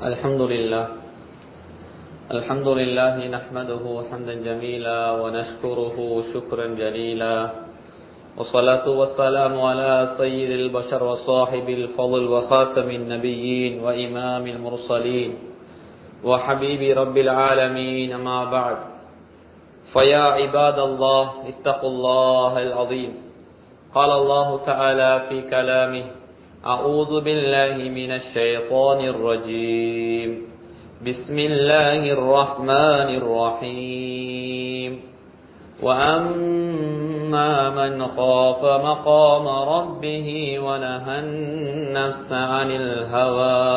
الحمد لله نحمده حمدا جميلا ونشكره شكرا جليلا والصلاة والسلام على سيد البشر وصاحب الفضل وخاتم النبيين وإمام المرسلين وحبيب رب العالمين ما بعد فيا عباد الله اتقوا الله العظيم قال الله تعالى في كلامه أعوذ بالله من الشيطان الرجيم بسم الله الرحمن الرحيم وأما من خاف مقام ربه ونهى النفس عن الهوى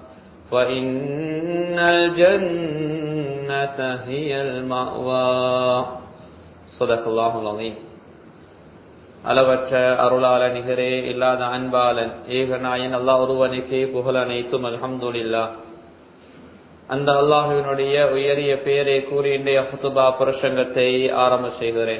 فإن الجنة هي المأوى صدق الله العظيم. அளவற்ற அருளாளன் நிகரே இல்லாத அன்பாளன் ஏகநாயன் அல்லாஹ் ஒருவனுக்கே புகழ் அனைத்தும் அல்ஹம்துலில்லாஹ். அந்த அல்லாஹ்வினுடைய உயரிய பெயரை கூறி இன்றைய ஹுதுபா பிரசங்கத்தை ஆரம்ப செய்கிறேன்.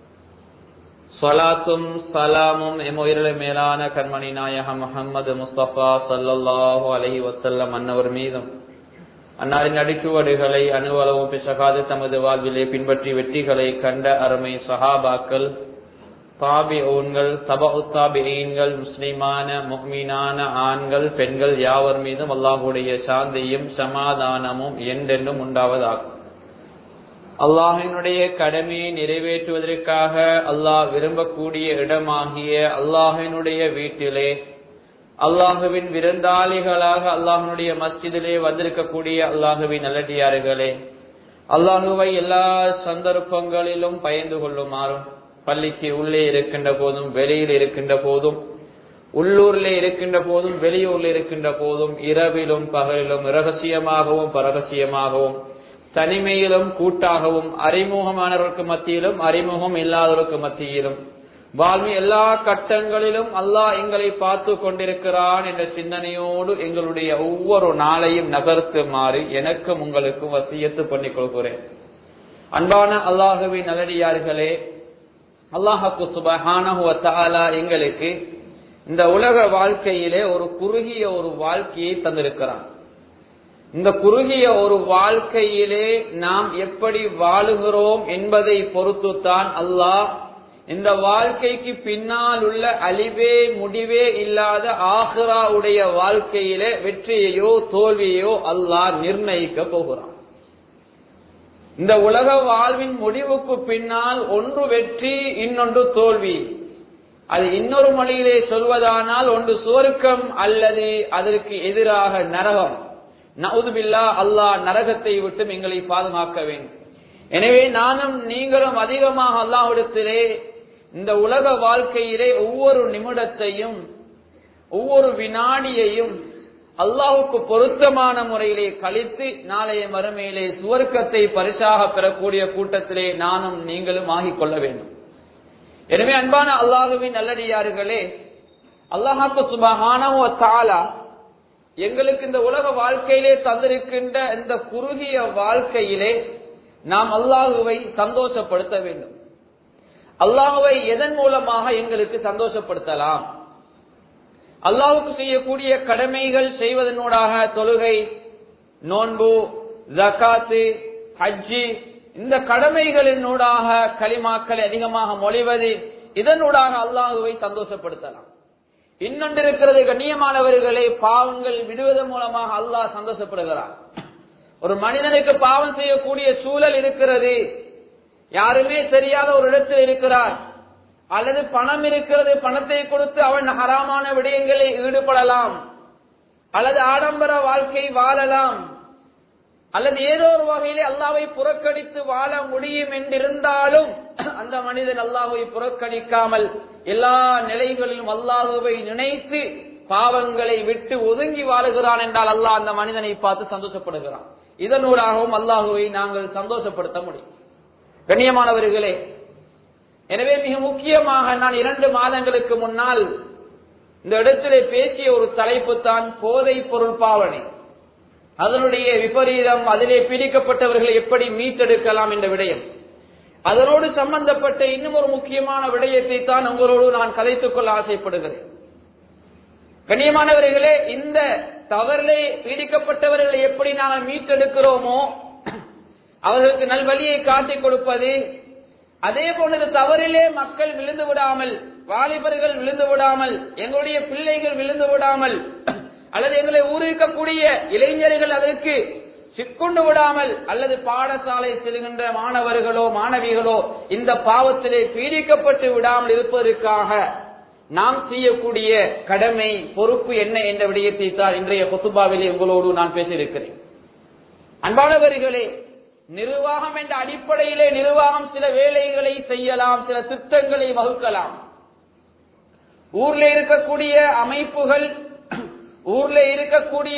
ஸலாத்தும் சலாமும் எம்முயிரிலே மேலான கண்மணி நாயகம் முஹம்மது முஸ்தபா ஸல்லல்லாஹு அலைஹி வஸல்லம் அன்னவர் மீதும் அன்னாரின் அடிச்சுவடுகளை அணுவளவும் பிசகாது தமது வாழ்விலே பின்பற்றி வெற்றிகளை கண்ட அருமை சஹாபாக்கள், தாபிஊன்கள், தபஉ தாபிஈன்கள், முஸ்லிமான முஃமினான ஆண்கள் பெண்கள் யாவர் மீதும் அல்லாஹ்வுடைய சாந்தியும் சமாதானமும் என்றென்றும் உண்டாவதாகும். அல்லாஹ்வினுடைய கடமையை நிறைவேற்றுவதற்காக அல்லாஹ் விரும்பக்கூடிய இடமாகிய அல்லாஹ்வினுடைய வீட்டிலே அல்லாஹ்வின் விருந்தாளிகளாக அல்லாஹ்வினுடைய மஸ்ஜிதிலே வந்திருக்கக்கூடிய அல்லாஹ்வின் நல்லடியார்களே, அல்லாஹ்வை எல்லா சந்தர்ப்பங்களிலும் பயந்து கொள்ளுமாறும், பள்ளிக்கு உள்ளே இருக்கின்ற போதும் வெளியில் இருக்கின்ற போதும், உள்ளூரிலே இருக்கின்ற போதும் வெளியூரில் இருக்கின்ற போதும், இரவிலும் பகலிலும், இரகசியமாகவும் பரகசியமாகவும், தனிமையிலும் கூட்டாகவும், அறிமுகமானவர்களுக்கு மத்தியிலும் அறிமுகம் இல்லாதவர்களுக்கு மத்தியிலும், வாழ்வி எல்லா கட்டங்களிலும் அல்லாஹ் எங்களை பார்த்து கொண்டிருக்கிறான் என்ற சிந்தனையோடு எங்களுடைய ஒவ்வொரு நாளையும் நகர்த்துமாறு எனக்கும் உங்களுக்கும் வசியத்து பண்ணிக் கொள்கிறேன். அன்பான அல்லாஹ்வின் நல்லடியார்களே, அல்லாஹ்வுக்கு சுப்ஹானஹு வ தஆலா எங்களுக்கு இந்த உலக வாழ்க்கையிலே ஒரு குறுகிய ஒரு வாழ்க்கையை தந்திருக்கிறான். இந்த குறுகிய ஒரு வாழ்க்கையிலே நாம் எப்படி வாழுகிறோம் என்பதை பொறுத்துத்தான் அல்லாஹ் இந்த வாழ்க்கைக்கு பின்னால் உள்ள அழிவே முடிவே இல்லாத ஆகிராவுடைய வாழ்க்கையிலே வெற்றியையோ தோல்வியையோ அல்லாஹ் நிர்ணயிக்க போகிறான். இந்த உலக வாழ்வின் முடிவுக்கு பின்னால் ஒன்று வெற்றி, இன்னொன்று தோல்வி. அது இன்னொரு மொழியிலே சொல்வதானால் ஒன்று சுவர்க்கம் அல்லது அதற்கு எதிராக நரகம். நஊது பில்லாஹ், அல்லாஹ் நரகத்தை விட்டு எங்களை பாதுகாக்க வேண்டும். எனவே நானும் நீங்களும் அதிகமாக அல்லாஹ்விடத்திலே இந்த உலக வாழ்க்கையிலே ஒவ்வொரு நிமிடத்தையும் ஒவ்வொரு வினாடியையும் அல்லாஹ்வுக்கு பொருத்தமான முறையிலே கழித்து நாளைய மறுமையிலே சுவர்க்கத்தை பரிசாக பெறக்கூடிய கூட்டத்திலே நானும் நீங்களும் ஆகிக்கொள்ள வேண்டும். எனவே அன்பான அல்லாஹ்வின் நல்லடியார்களே, அல்லாஹ்வுக்கு சுப்ஹானஹு வ தஆலா எங்களுக்கு இந்த உலக வாழ்க்கையிலே தந்திருக்கின்ற இந்த குறுகிய வாழ்க்கையிலே நாம் அல்லாஹ்வை சந்தோஷப்படுத்த வேண்டும். அல்லாஹ்வை எதன் மூலமாக எங்களுக்கு சந்தோஷப்படுத்தலாம்? அல்லாஹ்வுக்கு செய்யக்கூடிய கடமைகள் செய்வதனூடாக, தொழுகை, நோன்பு, ஜகாத்து, ஹஜ்ஜி, இந்த கடமைகளினூடாக கலிமாக்களை அதிகமாக மொழிவது, இதனூடாக அல்லாஹ்வை சந்தோஷப்படுத்தலாம். இன்னொன்று இருக்கிறது கண்ணியமானவர்களே, பாவங்கள் விடுவதன் மூலமாக அல்லாஹ் சந்தோஷப்படுகிறார். ஒரு மனிதனுக்கு பாவம் செய்யக்கூடிய சூழல் இருக்கிறது, யாருமே தெரியாத ஒரு இடத்தில் இருக்கிறார், அல்லது பணம் இருக்கிறது, பணத்தை கொடுத்து அவன் ஹராமான விடயங்களில் ஈடுபடலாம், அல்லது ஆடம்பர வாழ்க்கை வாழலாம், அல்லது ஏதோ ஒரு வகையிலே அல்லாஹ்வை புறக்கணித்து வாழ முடியும் என்றிருந்தாலும் அந்த மனிதன் அல்லாஹ்வை புறக்கணிக்காமல் எல்லா நிலைகளிலும் அல்லாஹ்வை நினைத்து பாவங்களை விட்டு ஒதுங்கி வாழுகிறான் என்றால் அல்லாஹ் அந்த மனிதனை பார்த்து சந்தோஷப்படுகிறான். இதனூடாகவும் அல்லாஹ்வை நாங்கள் சந்தோஷப்படுத்த முடியும். கண்ணியமானவர்களே, எனவே மிக முக்கியமாக நான் 2 மாதங்களுக்கு முன்னால் இந்த இடத்திலே பேசிய ஒரு தலைப்பு தான் போதை பொருள் பாவனை, அதனுடைய விபரீதம், அதிலே பிடிக்கப்பட்டவர்களை எப்படி மீட்டெடுக்கலாம் என்ற விடயம். அதனோடு சம்பந்தப்பட்ட இன்னும் ஒரு முக்கியமான விடயத்தை தான் உங்களோடு நான் கதைத்துக் கொள்ள ஆசைப்படுகிறேன். கண்ணியமானவர்களே, இந்த தவறிலே பீடிக்கப்பட்டவர்களை எப்படி நாங்கள் மீட்டெடுக்கிறோமோ அவர்களுக்கு நல்வழியை காட்டிக் கொடுப்பது, அதே போன்று தவறிலே மக்கள் விழுந்து விடாமல், வாலிபர்கள் விழுந்து விடாமல், எங்களுடைய பிள்ளைகள் விழுந்து விடாமல், அல்லது எங்களை ஊருக்கக்கூடிய இளைஞர்கள் அதற்கு சிக்குண்டு விடாமல், அல்லது பாடசாலை செல்கின்ற மாணவர்களோ மாணவிகளோ இந்த பாவத்திலே பீடிக்கப்பட்டு விடாமல் இருப்பதற்காக நாம் செய்யக்கூடிய கடமை பொறுப்பு என்ன என்ற விடயத்தை தான் இன்றைய குத்துபாவிலே உங்களோடு நான் பேசியிருக்கிறேன். அன்பானவர்களே, நிர்வாகம் என்ற அடிப்படையிலே நிர்வாகம் சில வேலைகளை செய்யலாம், சில திட்டங்களை வகுக்கலாம். ஊர்ல இருக்கக்கூடிய அமைப்புகள், ஊர்ல இருக்கக்கூடிய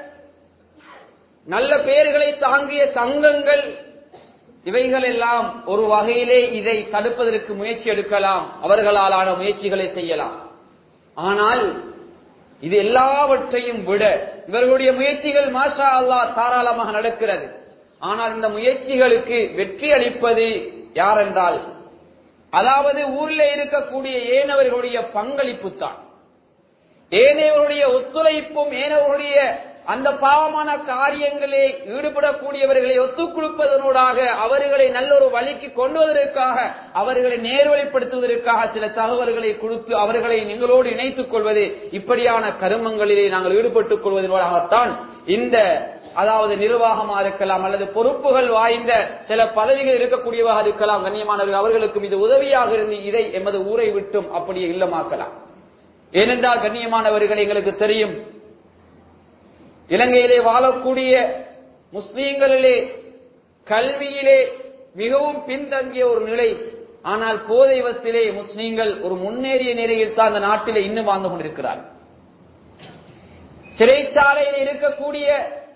நல்ல பெயர்களை தாங்கிய சங்கங்கள், இவைகள் எல்லாம் ஒரு வகையிலே இதை தடுப்பதற்கு முயற்சி எடுக்கலாம், அவர்களாலான முயற்சிகளை செய்யலாம். ஆனால் இது எல்லாவற்றையும் விட இவர்களுடைய முயற்சிகள் மாஷா அல்லாஹ் தாராளமாக நடக்கிறது. ஆனால் இந்த முயற்சிகளுக்கு வெற்றி அளிப்பது யார் என்றால், அதாவது ஊரில் இருக்கக்கூடிய ஏனவர்களுடைய பங்களிப்பு தான். ஏனையவருடைய ஒத்துழைப்பும், ஏனவருடைய அந்த பாவமான காரியங்களை ஈடுபடக்கூடியவர்களை ஒத்துக் கொடுப்பதனூடாக அவர்களை நல்ல ஒரு வழிக்கு கொண்டு வருவதற்காக, அவர்களை நேர்வழிப்படுத்துவதற்காக சில தகவல்களை கொடுத்து அவர்களை நீங்களோடு இணைத்துக் கொள்வது, இப்படியான கருமங்களிலே நாங்கள் ஈடுபட்டுக் கொள்வதனூடாகத்தான் இந்த அதாவது நிர்வாகமா இருக்கலாம் அல்லது பொறுப்புகள் வாய்ந்த சில பதவிகள் இருக்கக்கூடியவாக இருக்கலாம். கண்ணியமானவர்கள், அவர்களுக்கும் இது உதவியாக இருந்து இதை எமது ஊரை விட்டும் அப்படியே இல்லமாக்கலாம். ஏனென்றால் கண்ணியமானவர்கள், எங்களுக்கு தெரியும், இலங்கையிலே வாழக்கூடிய முஸ்லீம்களிலே கல்வியிலே மிகவும் பின்தங்கிய ஒரு நிலை. ஆனால் போதை வசத்திலே முஸ்லீம்கள் ஒரு முன்னேறிய நிலையில் தான் அந்த நாட்டிலே இன்னும் வாழ்ந்து கொண்டிருக்கிறார்கள். சிறைச்சாலையில் இருக்கக்கூடிய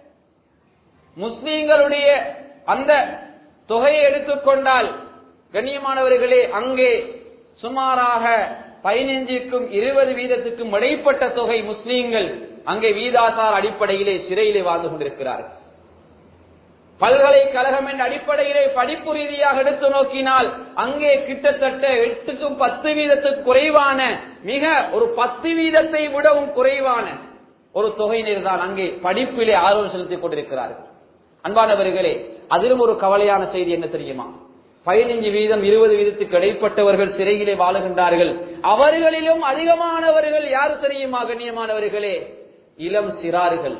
முஸ்லீம்களுடைய அந்த தொகையை எடுத்துக்கொண்டால் கண்ணியமானவர்களே, அங்கே சுமாராக 15க்கும் 20% இடைப்பட்ட தொகை முஸ்லீம்கள் அங்கே வீதாசார அடிப்படையிலே சிறையிலே வாழ்ந்து கொண்டிருக்கிறார்கள். பல்கலைக்கழகம் என்ற அடிப்படையிலே படிப்பு ரீதியாக எடுத்து நோக்கினால் அங்கே கிட்டத்தட்ட 8க்கும் 10% குறைவான, மிக ஒரு 10% விடவும் குறைவான ஒரு தொகையினர் தான் அங்கே படிப்பிலே ஆர்வம் செலுத்திக் கொண்டிருக்கிறார்கள். அன்பானவர்களே, அதிலும் ஒரு கவலையான செய்தி என்ன தெரியுமா? 15% 20% இடைப்பட்டவர்கள் சிறையிலே வாழுகின்றார்கள். அவர்களிலும் அதிகமானவர்கள் யாரு தெரியுமா கண்ணியமானவர்களே? இளம் சிறார்கள்,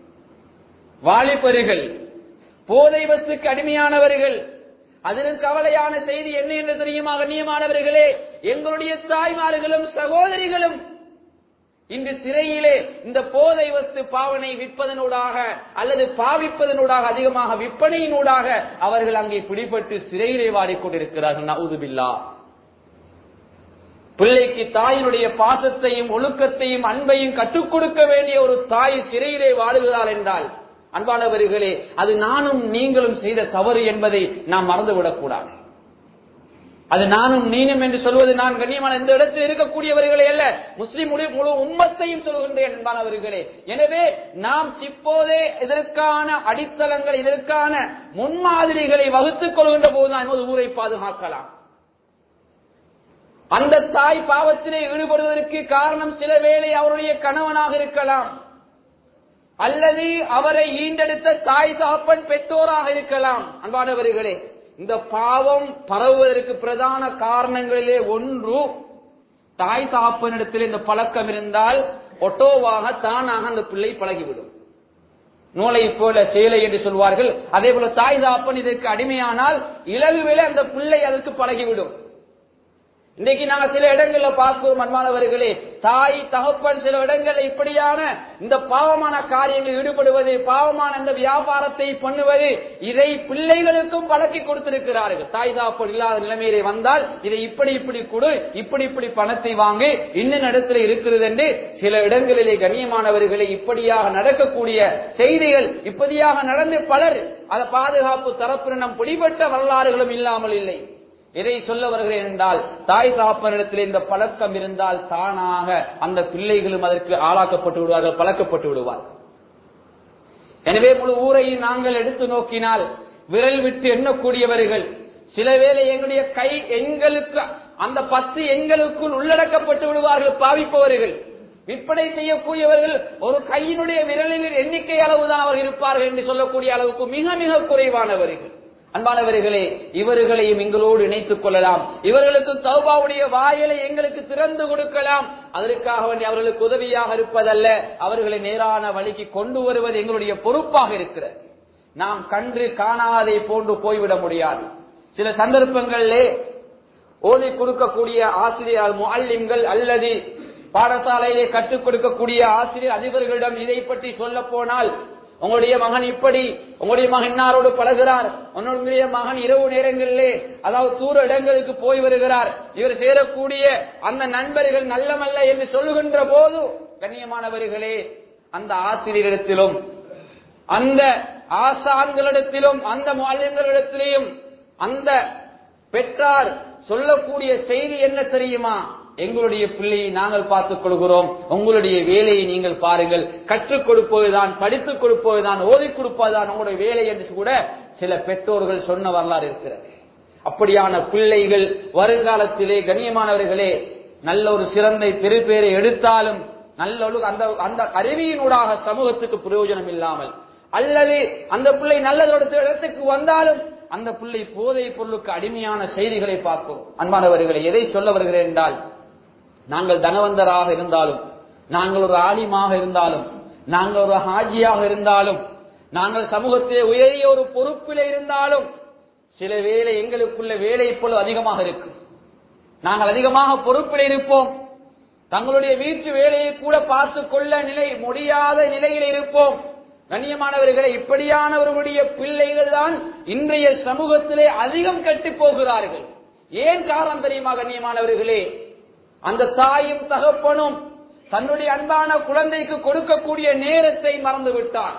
வாலிபர்கள், போதை வஸ்துக்கு அடிமையானவர்கள். அதிலும் கவலையான செய்தி என்ன என்று தெரியுமா கண்ணியமானவர்களே? எங்களுடைய தாய்மார்களும் சகோதரிகளும் இன்று சிறையிலே இந்த போதை வஸ்து பாவனை விற்பதனூடாக அல்லது பாவிப்பதனூடாக, அதிகமாக விற்பனையினூடாக அவர்கள் அங்கே பிடிபட்டு சிறையிலே வாடிக்கொண்டிருக்கிறார்கள். நஊது பில்லாஹ். பிள்ளைக்கு தாயினுடைய பாசத்தையும் ஒழுக்கத்தையும் அன்பையும் கற்றுக் கொடுக்க வேண்டிய ஒரு தாய் சிறையிலே வாழுகிறாள் என்றால், அன்பானவர்களே, அது நானும் நீங்களும் செய்த தவறு என்பதை நாம் மறந்துவிடக் கூடாது. அது நானும் நீனும் என்று சொல்வது நான் கண்ணியமான இந்த இடத்தில் இருக்கக்கூடியவர்களே அல்ல, முஸ்லிம் முழு உம்மத்தையும் சொல்கின்றேன் அன்பானவர்களே. எனவே நாம் இப்போதே இதற்கான அடித்தளங்கள், இதற்கான முன்மாதிரிகளை வகுத்துக் கொள்கின்ற போதுதான் நமது ஊரை பாதுகாக்கலாம். அந்த தாய் பாவத்திலே ஈடுபடுவதற்கு காரணம் சில வேளை அவருடைய கணவனாக இருக்கலாம், அல்லது அவரை ஈண்டெடுத்த தாய் தகப்பன் பெற்றோராக இருக்கலாம். அன்பானவர்களே, இந்த பாவம் பரவுவதற்கு பிரதான காரணங்களிலே ஒன்று, தாய் தகப்பனிடத்தில் இந்த பழக்கம் இருந்தால் ஒட்டோவாக தானாக அந்த பிள்ளை பழகிவிடும். நூலை போல சேலை என்று சொல்வார்கள். அதே போல தாய் தகப்பன் இதற்கு அடிமையானால் இலகுவிலே அந்த பிள்ளை அதற்கு பழகிவிடும். இன்றைக்கு நாங்கள் சில இடங்கள்ல பார்க்கிறோம் அன்பானவர்களே, தாய் தகப்பன் சில இடங்கள்ல இப்படியான இந்த பாவமான காரியங்களில் ஈடுபடுவது, பாவமான இந்த வியாபாரத்தை பண்ணுவது, இதை பிள்ளைகளுக்கும் பழக்கி கொடுத்திருக்கிறார்கள். தாய் தகப்பன் இல்லாத நிலைமையிலே வந்தால் இதை இப்படி கொடு, இப்படி பணத்தை வாங்கி இன்னும் இடத்துல இருக்கிறது என்று சில இடங்களிலே கண்ணியமானவர்களே இப்படியாக நடக்கக்கூடிய செய்திகள், இப்படியாக நடந்து பலர் அதை பாதுகாப்பு தரப்பினம் பிடிபட்ட வரலாறுகளும் இல்லாமல் இல்லை. எதை சொல்ல வருகிறேன் என்றால், தாய் தகப்பனிடத்தில் இந்த பழக்கம் இருந்தால் தானாக அந்த பிள்ளைகளும் அதற்கு ஆளாக்கப்பட்டு விடுவார்கள், பழக்கப்பட்டு விடுவார்கள். எனவே முழு ஊரையும் நாங்கள் எடுத்து நோக்கினால் விரல் விட்டு எண்ணக்கூடியவர்கள், சில வேளை எங்களுடைய கை எண்களுக்கு அந்த 10 எண்களுக்குள் உள்ளடக்கப்பட்டு விடுவார்கள் பாவிப்பவர்கள். விற்பனை செய்யக்கூடியவர்கள் ஒரு கையினுடைய விரலில் எண்ணிக்கை அளவுதான் அவர்கள் இருப்பார்கள் என்று சொல்லக்கூடிய அளவுக்கு மிக மிக குறைவானவர்கள். அன்பானவர்களே, இவர்களையும் எங்களோடு இணைத்துக் கொள்ளலாம். இவர்களுக்கு தௌபாவுடைய வாயிலை எங்களுக்கு திறந்து கொடுக்கலாம். அதற்காக வேண்டி அவர்களுக்கு உதவியாக இருப்பதல்ல, அவர்களை நேரான வழிக்கு கொண்டு வருவது எங்களுடைய பொறுப்பாக இருக்கிறது. நாம் கன்று காணாதை போன்று போய்விட முடியாது. சில சந்தர்ப்பங்களிலே ஓதி கொடுக்கக்கூடிய ஆசிரியர் முஅல்லிம்கள் அல்லது பாடசாலையிலே கற்றுக் கொடுக்கக்கூடிய ஆசிரியர் அதிபர்களிடம் இதை பற்றி சொல்ல போனால், உங்களுடைய மகன் இப்படி, உங்களுடைய மகன் இன்னாரோடு பழகிறார், உன்னுடைய மகன் இரவு நேரங்களிலே அதாவது தூர இடங்களுக்கு போய் வருகிறார், இவர் சேரக்கூடிய அந்த நண்பர்கள் நல்லமல்ல என்று சொல்லுகின்ற போது, கண்ணியமானவர்களே, அந்த ஆசிரியரிடத்திலும் அந்த ஆசான்களிடத்திலும் அந்த முஅல்லிம்களிடத்திலும் அந்த பெற்றார் சொல்லக்கூடிய செய்தி என்ன தெரியுமா? எங்களுடைய பிள்ளையை நாங்கள் பார்த்துக் கொள்கிறோம், உங்களுடைய வேலையை நீங்கள் பாருங்கள், கற்றுக் கொடுப்பதுதான், படித்துக் கொடுப்பதுதான், ஓதிக் கொடுப்பதுதான் உங்களுடைய வேலை என்று கூட சில பெற்றோர்கள் சொன்ன வரலாறு இருக்கிறது. அப்படியான பிள்ளைகள் வருங்காலத்திலே கண்ணியமானவர்களே நல்ல ஒரு சிறந்த பெருபேரை எடுத்தாலும் நல்ல அந்த அறிவியினூடாக சமூகத்துக்கு பிரயோஜனம் இல்லாமல், அல்லது அந்த பிள்ளை நல்ல இடத்துக்கு வந்தாலும் அந்த பிள்ளை போதை பொருளுக்கு அடிமையான செய்திகளை பார்க்கும். அன்பானவர்களை, எதை சொல்ல வருகிறேன் என்றால், நாங்கள் தனவந்தராக இருந்தாலும், நாங்கள் ஒரு ஆலிமாக இருந்தாலும், நாங்கள் ஒரு ஹாஜியாக இருந்தாலும், நாங்கள் சமூகத்திலே உயரிய ஒரு பொறுப்பிலே இருந்தாலும், சில வேலை எங்களுக்குள்ள வேலை இப்பொழுது அதிகமாக இருக்கும். நாங்கள் அதிகமாக பொறுப்பில் இருப்போம். தங்களுடைய வீட்டு வேலையை கூட பார்த்துக் கொள்ள முடியாத நிலையில் இருப்போம். கண்ணியமானவர்களை, இப்படியானவர்களுடைய பிள்ளைகள் தான் இன்றைய சமூகத்திலே அதிகம் கெட்டு போகிறார்கள். ஏன் காரணம் தெரியுமா கண்ணியமானவர்களே? அந்த தாயும் தகப்பனும் தன்னுடைய அன்பான குழந்தைக்கு கொடுக்கக்கூடிய நேரத்தை மறந்து விட்டார்.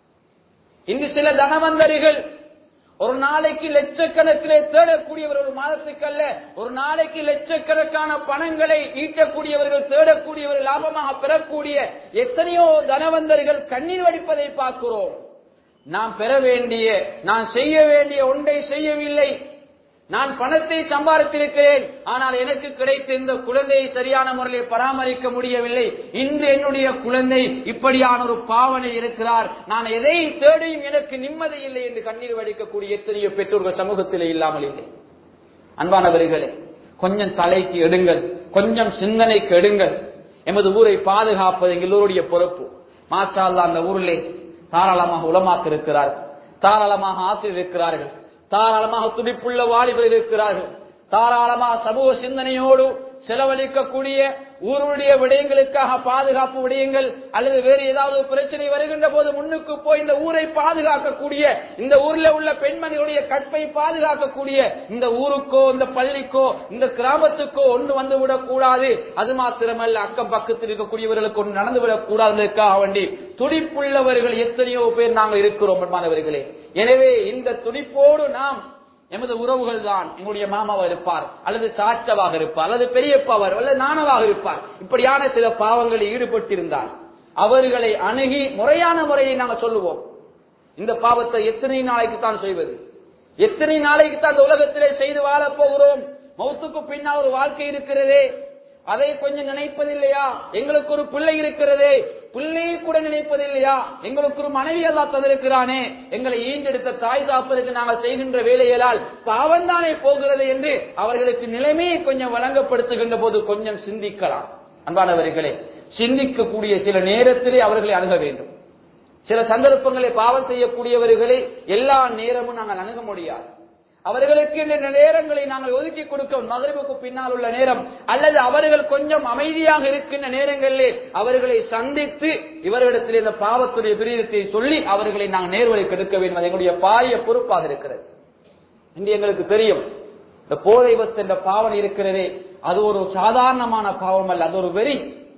இன்று சில தனவந்தர்கள் ஒரு நாளைக்கு லட்சக்கணக்கிலே தேடக்கூடியவர், ஒரு மாதத்துக்கு அல்ல, ஒரு நாளைக்கு லட்சக்கணக்கான பணங்களை ஈட்டக்கூடியவர்கள், தேடக்கூடியவர்கள், லாபமாக பெறக்கூடிய எத்தனையோ தனவந்தர்கள் கண்ணீர் வடிப்பதை பார்க்கிறோம். நாம் பெற வேண்டிய, நான் செய்ய வேண்டிய ஒன்றை செய்யவில்லை, நான் பணத்தை சம்பாதித்திருக்கிறேன், ஆனால் எனக்கு கிடைத்த இந்த குழந்தையை சரியான முறையில் பராமரிக்க முடியவில்லை, இன்று என்னுடைய குழந்தை இப்படியான ஒரு பாவனை இருக்கிறார், நான் எதை தேடியும் எனக்கு நிம்மதி இல்லை என்று கண்ணீர் வடிக்கக்கூடிய எத்தனையோ பெற்றோர்கள் சமூகத்திலே இல்லாமல் இல்லை. அன்பானவர்களே, கொஞ்சம் தலைக்கு எடுங்கள், கொஞ்சம் சிந்தனைக்கு எடுங்கள். எமது ஊரை பாதுகாப்பது எங்களுடைய பொறுப்பு. மாஷா அல்லாஹ், அந்த ஊரிலே தாராளமாக உலமாக்கள் இருக்கிறார்கள், தாராளமாக ஆசிரியர் இருக்கிறார்கள், தாராளமாக துடிப்புள்ள வாலிபர்கள் இருக்கிறார்கள், தாராளமாக சமூக சிந்தனையோடு செலவழிக்கக்கூடிய ஊருடைய விடயங்களுக்காக பாதுகாப்பு விடயங்கள் அல்லது வேறு ஏதாவது பிரச்சனை வருகின்ற போது முன்னுக்கு போய் இந்த ஊரை பாதுகாக்கக்கூடிய, இந்த ஊரில் உள்ள பெண்மணிகளுடைய கற்பை பாதுகாக்கக்கூடிய, இந்த ஊருக்கோ இந்த பள்ளிக்கோ இந்த கிராமத்துக்கோ ஒன்று வந்துவிடக் கூடாது, அது மாத்திரமல்ல அக்கம் பக்கத்தில் இருக்கக்கூடியவர்களுக்கு ஒன்று நடந்துவிடக் கூடாதுக்காக வேண்டி துடிப்புள்ளவர்கள் எத்தனையோ பேர் நாங்கள் இருக்கிறோம் மாணவர்களே. எனவே இந்த துடிப்போடு நாம் எமது உறவுகள் தான், எங்களுடைய மாமாவாக இருப்பார் அல்லது சாச்சவாக இருப்பார் அல்லது பெரியப்பாவார் அல்லது நானவாக இருப்பார், இப்படியான சில பாவங்களில் ஈடுபட்டிருந்தார் அவர்களை அணுகி முறையான முறையை நாங்கள் சொல்லுவோம். இந்த பாவத்தை எத்தனை நாளைக்கு தான் செய்வது, எத்தனை நாளைக்கு தான் இந்த உலகத்திலே செய்து வாழப் போகிறோம்? மௌத்துக்கு பின்னால் ஒரு வாழ்க்கை இருக்கிறதே, அதை கொஞ்சம் நினைப்பதில்லையா? எங்களுக்கு ஒரு பிள்ளை இருக்கிறதே, பிள்ளையை கூட நினைப்பதில்லையா? எங்களுக்கு ஒரு மனைவி அல்லாஹ் தந்திருக்கிறானே, எங்களை ஈண்டெடுத்த தாய் தாப்பதற்கு நாங்கள் செய்கின்ற வேலைகளால் பாவந்தானே போகிறது என்று அவர்களுக்கு நிலைமையை கொஞ்சம் வழங்கப்படுத்துகின்ற போது கொஞ்சம் சிந்திக்கலாம். அன்பானவர்களே, சிந்திக்கக்கூடிய சில நேரத்திலே அவர்களை அணுக வேண்டும். சில சந்தர்ப்பங்களை பாவம் செய்யக்கூடியவர்களை எல்லா நேரமும் நாங்கள் அணுக முடியாது. அவர்களுக்கு இந்த நேரங்களை நாங்கள் ஒதுக்கி கொடுக்க, மகரிபுக்கு பின்னால் உள்ள நேரம் அல்லது அவர்கள் கொஞ்சம் அமைதியாக இருக்கின்ற நேரங்களிலே அவர்களை சந்தித்து இவர்களிடத்தில் இந்த பாவத்துடைய விரீதத்தை சொல்லி அவர்களை நாங்கள் நேர்வழிக்கு எடுக்க வேண்டும். அது எங்களுடைய பாரிய பொறுப்பாக இருக்கிறது. இன்று எங்களுக்கு தெரியும், இந்த போதை வஸ்து என்ற பாவனை இருக்கிறதே, அது ஒரு சாதாரணமான பாவம் அல்ல, அது ஒரு வெறி.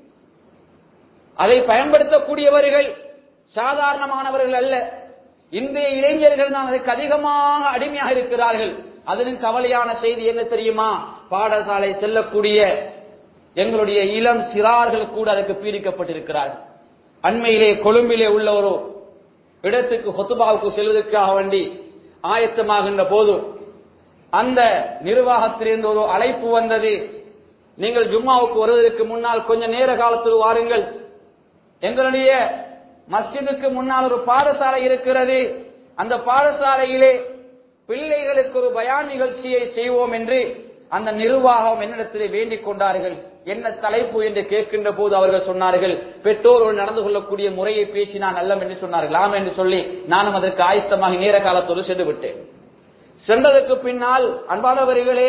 அதை பயன்படுத்தக்கூடியவர்கள் சாதாரணமானவர்கள் அல்ல. இன்றைய இளைஞர்கள் தான் அதற்கு அதிகமாக அடிமையாக இருக்கிறார்கள். அதிலும் கவலையான செய்தி என்ன தெரியுமா? பாடசாலை செல்லக்கூடிய எங்களுடைய இளம் சிறார்கள் கூட அதற்கு பீடிக்கப்பட்டிருக்கிறார்கள். அண்மையிலே கொழும்பிலே உள்ள ஒரு இடத்துக்கு ஹுத்பாவுக்கு செல்வதற்காக வேண்டி ஆயத்தமாகின்ற போது அந்த நிர்வாகத்திலிருந்து ஒரு அழைப்பு வந்தது. நீங்கள் ஜும்மாவுக்கு வருவதற்கு முன்னால் கொஞ்ச நேர காலத்தில் வாருங்கள். எங்களுடைய மஸ்ஜிதுக்கு முன்னால் ஒரு பாடசாலை இருக்கிறது. அந்த பாடசாலையிலே பிள்ளைகளுக்கு ஒரு பயான் நிகழ்ச்சியை செய்வோம் என்று அந்த நிர்வாகம் என்னிடத்திலே வேண்டிக் கொண்டார்கள். என்ன தலைப்பு என்று கேட்கின்ற போது அவர்கள் சொன்னார்கள், பெற்றோரோடு நடந்து கொள்ளக்கூடிய முறையை பேசினால் நல்லம் என்று சொன்னார்கள். ஆம் என்று சொல்லி நானும் அதற்கு ஆயத்தமாக நேர காலத்தோடு சென்று விட்டேன். சென்றதற்கு பின்னால் அன்பானவர்களே,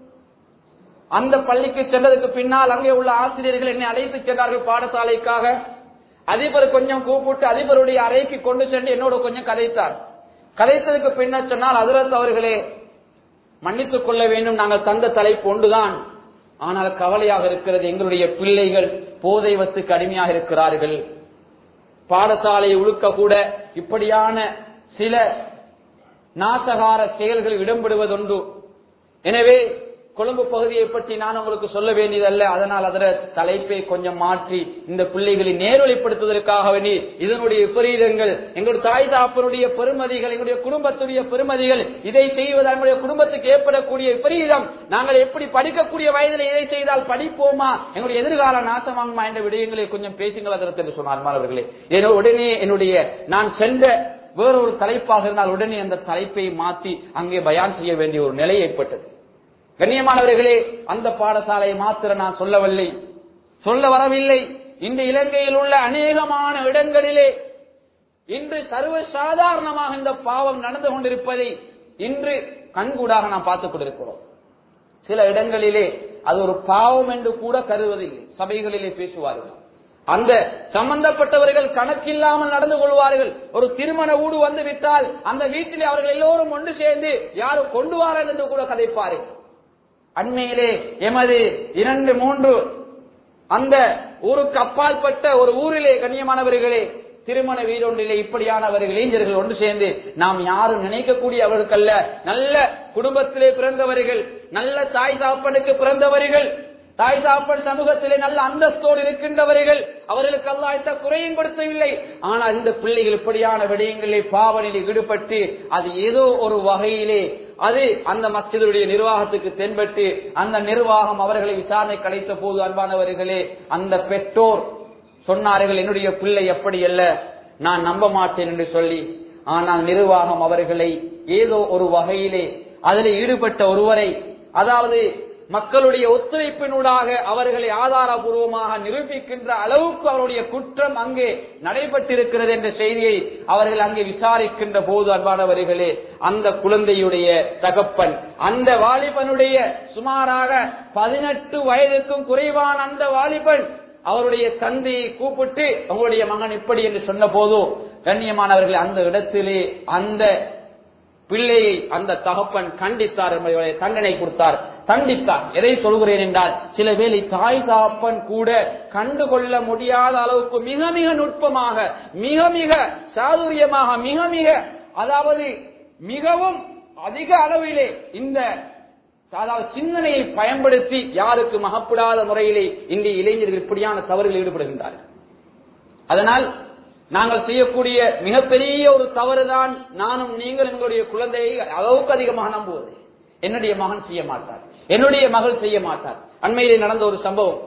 அந்த பள்ளிக்கு சென்றதற்கு பின்னால் அங்கே உள்ள ஆசிரியர்கள் என்னை அழைத்து சென்றார்கள் பாடசாலைக்காக. அதிபர் கொஞ்சம் கூப்பிட்டு அதிபருடைய அறைக்கு கொண்டு சென்று என்னோட கொஞ்சம் கதைத்தார். கதைத்ததுக்கு பின்னர் சொன்னால், ஹஜ்ரத் அவர்களே மன்னித்துக் கொள்ள வேண்டும், நாங்கள் தந்த தலைப்பு ஒன்றுதான், ஆனால் கவலையாக இருக்கிறது, எங்களுடைய பிள்ளைகள் போதை வஸ்துக்கு அடிமையாக இருக்கிறார்கள். பாடசாலையை உழுக்க கூட இப்படியான சில நாசகார செயல்கள் இடம்பெறுவதுண்டு. எனவே கொழும்பு பகுதியை பற்றி நான் உங்களுக்கு சொல்ல வேண்டியதல்ல, அதனால் அதர தலைப்பை கொஞ்சம் மாற்றி இந்த பிள்ளைகளை நேர்வழிப்படுத்துவதற்காக வேண்டி இதனுடைய விபரீதங்கள், எங்களுடைய தாய் தாப்பனுடைய பெருமதிகள், எங்களுடைய குடும்பத்துடைய பெருமதிகள், இதை செய்வதால் நம்முடைய குடும்பத்துக்கு ஏற்படக்கூடிய விபரீதம், நாங்கள் எப்படி படிக்கக்கூடிய வயதில் இதை செய்தால் படிப்போமா, எங்களுடைய எதிர்கால நாசமாகுமா என்ற விடயங்களை கொஞ்சம் பேசுங்கள் அதற்கு என்று சொன்னார். மாணவர்களே, உடனே என்னுடைய நான் சென்ற வேறொரு தலைப்பாக இருந்தால் உடனே அந்த தலைப்பை மாற்றி அங்கே பயான் செய்ய வேண்டிய ஒரு நிலை ஏற்பட்டது. கண்ணியமானவர்களே, அந்த பாடசாலையை மாத்திர நான் சொல்ல வரவில்லை. இந்த இலங்கையில் உள்ள அநேகமான இடங்களிலே இன்று சர்வசாதாரணமாக இந்த பாவம் நடந்து கொண்டிருப்பதை இன்று கண்கூடாக நாம் பார்த்துக் கொண்டிருக்கிறோம். சில இடங்களிலே அது ஒரு பாவம் என்று கூட கருதுவதில்லை. சபைகளிலே பேசுவார்கள், அந்த சம்பந்தப்பட்டவர்கள் கணக்கில்லாமல் நடந்து கொள்வார்கள். ஒரு திருமண ஊடு வந்து விட்டால் அந்த வீட்டிலே அவர்கள் எல்லோரும் ஒன்று சேர்ந்து யாரும் கொண்டு வார்கள் என்று கூட கதைப்பார்கள். அண்மையிலே எமது 2-3 அந்த ஊருக்கு அப்பாற்பட்ட ஒரு ஊரிலே கண்ணியமானவர்களே திருமண வீடொன்றிலே இப்படியானவர்கள் இளைஞர்கள் ஒன்று சேர்ந்து, நாம் யாரும் நினைக்கக்கூடிய அவர்களுக்கல்ல, நல்ல குடும்பத்திலே பிறந்தவர்கள், நல்ல தாய் தாப்பனுக்கு பிறந்தவர்கள், தாய் தாப்பன் சமூகத்திலே நல்ல அந்தஸ்தோடு இருக்கின்றவர்கள், அவர்களுக்கு அல்லாஹ் எந்த குறையும் கொடுத்தவில்லை. ஆனால் இந்த பிள்ளைகள் இப்படியான விடயங்களிலே பாவனையில் ஈடுபட்டு அது ஏதோ ஒரு வகையிலே அது அந்த மஸ்ஜிதுடைய நிர்வாகத்துக்கு தென்பட்டு அந்த நிர்வாகம் அவர்களை விசாரணை கிடைத்த போது அன்பானவர்களே, அந்த பெற்றோர் சொன்னார்கள், என்னுடைய பிள்ளை எப்படி அல்ல, நான் நம்ப மாட்டேன் என்று சொல்லி. ஆனால் நிர்வாகம் அவர்களை ஏதோ ஒரு வகையிலே அதில் ஈடுபட்ட ஒருவரை, அதாவது மக்களுடைய ஒத்துழைப்பினூடாக அவர்களை ஆதாரபூர்வமாக நிரூபிக்கின்ற அளவுக்கு அவருடைய குற்றம் அங்கே நடைபெற்றிருக்கிறது என்ற செய்தியை அவர்கள் அங்கே விசாரிக்கின்ற போது அன்பானவர்களே, அந்த குழந்தையுடைய தகப்பன், அந்த வாலிபனுடைய சுமாராக 18 வயதுக்கும் குறைவான அந்த வாலிபன் அவருடைய தந்தையை கூப்பிட்டு அவங்களுடைய மகன் இப்படி என்று சொன்ன போது கண்ணியமானவர்கள் அந்த இடத்திலே அந்த பிள்ளையை அந்த தகப்பன் கண்டித்தார், தண்டனை கொடுத்தார், தண்டித்தார். எதை சொல்கிறேன் என்றால், சில வேளை தாய் தகப்பன் கூட கண்டுகொள்ள முடியாத அளவுக்கு மிக மிக நுட்பமாக, மிக மிக சாதுரியமாக, மிக மிக அதாவது மிகவும் அதிக அளவிலே இந்த அதாவது சிந்தனையை பயன்படுத்தி யாருக்கு மகப்படாத முறையிலே இன்றைய இளைஞர்கள் இப்படியான தவறுகளில் ஈடுபடுகின்றார்கள். அதனால் நாங்கள் செய்யக்கூடிய மிகப்பெரிய ஒரு தவறுதான், நானும் நீங்கள் எங்களுடைய குழந்தையை அளவுக்கு அதிகமாக நம்புவது. என்னுடைய மகன் செய்ய மாட்டார், என்னுடைய மகள் செய்ய மாட்டார். அண்மையிலே நடந்த ஒரு சம்பவம்,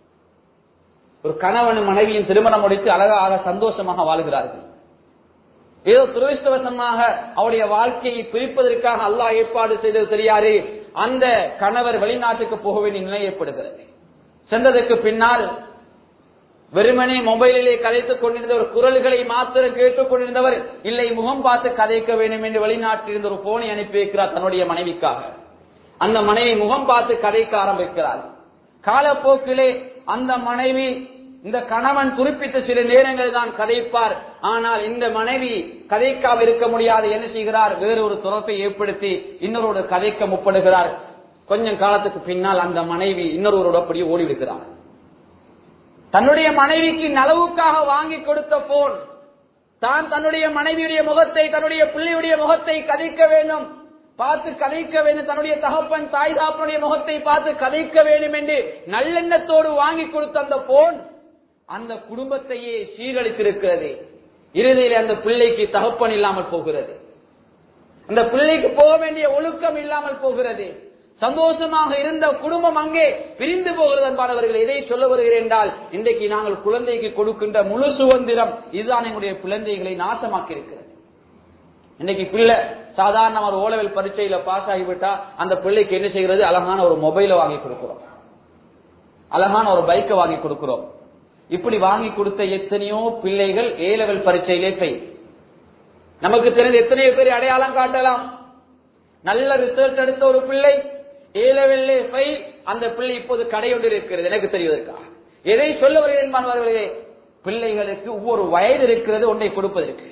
ஒரு கணவன் மனைவியின் திருமணம் முடித்து அழகாக சந்தோஷமாக வாழ்கிறார்கள். ஏதோ துரதிர்ஷ்டவசமாக அவருடைய வாழ்க்கையை பிரிப்பதற்காக அல்லாஹ் ஏற்பாடு செய்தது தெரியாது. அந்த கணவர் வெளிநாட்டுக்கு போக வேண்டிய நிலை ஏற்படுகிறது. சென்றதற்கு பின்னால் வெறுமனே மொபைலிலே கதைத்துக் கொண்டிருந்த ஒரு குரல்களை மாத்திரம் கேட்டுக் கொண்டிருந்தவர், இல்லை முகம் பார்த்து கதைக்க வேண்டும் என்று வெளிநாட்டில் இருந்த ஒரு போனை அனுப்பி வைக்கிறார் தன்னுடைய மனைவிக்காக. அந்த மனைவி முகம் பார்த்து கதைக்க ஆரம்பிக்கிறார். காலப்போக்கிலே அந்த மனைவி, இந்த கணவன் குறிப்பிட்ட சில நேரங்கள் தான் கதைப்பார், ஆனால் இந்த மனைவி கதைக்காக இருக்க முடியாது. என்ன செய்கிறார், வேறொரு தொடர்பை ஏற்படுத்தி இன்னொரு கதைக்க முற்படுகிறார். கொஞ்சம் காலத்துக்கு பின்னால் அந்த மனைவி இன்னொருவரோட அப்படியே ஓடிவிடுகிறார். தன்னுடைய மனைவிக்கு நலவுக்காக வாங்கி கொடுத்த போன், தான் தன்னுடைய மனைவியுடைய முகத்தை, தன்னுடைய பிள்ளையுடைய முகத்தை கதைக்க வேண்டும், பார்த்து கதைக்க வேண்டும், தன்னுடைய தகப்பன் தாய் தாப்பனுடைய முகத்தை பார்த்து கதைக்க வேண்டும் என்று நல்லெண்ணத்தோடு வாங்கி கொடுத்த அந்த போன் அந்த குடும்பத்தையே சீரழித்திருக்கிறது. இறுதியில் அந்த பிள்ளைக்கு தகப்பன் இல்லாமல் போகிறது, அந்த பிள்ளைக்கு போக வேண்டிய ஒழுக்கம் இல்லாமல் போகிறது. சந்தோஷமாக இருந்த குடும்பம் அங்கே பிரிந்து போகிறது. அன்பானவர்கள், எதை சொல்ல வருகிறேன் என்றால், இன்றைக்கு நாங்கள் குழந்தைக்கு கொடுக்கின்ற முழு சுதந்திரம் இதுதான் எங்களுடைய குழந்தைகளை நாசமாக்கி இருக்கிறது. இன்னைக்கு பிள்ளை சாதாரண ஒரு ஓலவெல் பரீட்சையில பாஸ் ஆகிவிட்டா அந்த பிள்ளைக்கு என்ன செய்கிறது? அழகான ஒரு மொபைலை வாங்கி கொடுக்கிறோம், அழகான ஒரு பைக்கை வாங்கி கொடுக்கிறோம். இப்படி வாங்கி கொடுத்த எத்தனையோ பிள்ளைகள் ஏ லெவல் பரீட்சையிலே பெய். நமக்கு தெரிந்த எத்தனையோ பேர் அடையாளம் காட்டலாம். நல்ல ரிசல்ட் எடுத்த ஒரு பிள்ளை ஏ லெவல்லே பெய், அந்த பிள்ளை இப்போது கடையொன்று இருக்கிறது. எனக்கு தெரிவதற்காக எதை சொல்ல வருகிறேன்? பிள்ளைகளுக்கு ஒவ்வொரு வயது இருக்கிறது ஒன்றை கொடுப்பதற்கு.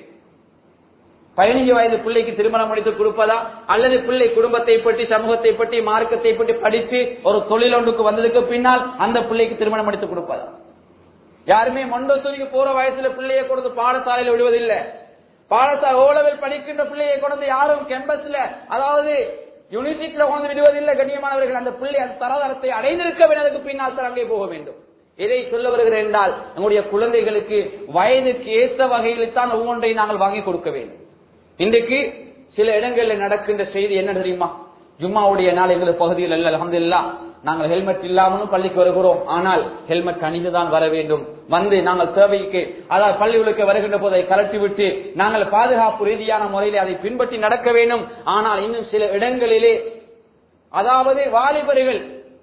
15 வயது பிள்ளைக்கு திருமணம் முடித்து கொடுப்பதா, அல்லது பிள்ளை குடும்பத்தை பற்றி, சமூகத்தை பற்றி, மார்க்கத்தை பற்றி படித்து ஒரு தொழில் ஒன்றுக்கு வந்ததுக்கு பின்னால் அந்த பிள்ளைக்கு திருமணம் முடித்து கொடுப்பதா? யாருமே மொண்டசூரிக்கு போற வயசுல பிள்ளையை கொடுத்து பாடசாலையில் விடுவதில்லை. பாடசாலை ஓலவில் படிக்கின்ற பிள்ளையை கொண்டு யாரும் கேம்பஸ்ல, அதாவது யூனிவர்சிட்டியில கொண்டு விடுவதில்லை. கண்ணியமானவர்கள், அந்த பிள்ளை அந்த தரதரத்தை அடைந்திருக்க வேண்டியதுக்கு பின்னால் தான் அங்கே போக வேண்டும். எதை சொல்ல வருகிறேன் என்றால், நம்முடைய குழந்தைகளுக்கு வயதுக்கு ஏற்ற வகையில் தான் ஒவ்வொன்றை நாங்கள் வாங்கி கொடுக்க வேண்டும். இன்றைக்கு சில இடங்களில் நடக்கின்ற செய்தி என்ன தெரியுமா? ஜும்மாவுடைய நாள் எங்கள் பகுதியில் அல்ல, அல்ஹம்துலில்லாஹ், நாங்கள் ஹெல்மெட் இல்லாமலும் பள்ளிக்கு வருகிறோம். ஆனால் ஹெல்மெட் அணிந்துதான் வர வேண்டும். வந்து நாங்கள் தேவைக்கு, அதாவது பள்ளிகளுக்கு வருகின்ற போதை கலட்டி விட்டு நாங்கள் பாதுகாப்பு ரீதியான முறையில் அதை பின்பற்றி நடக்க வேண்டும். ஆனால் இன்னும் சில இடங்களிலே, அதாவது வாலிபர்கள்,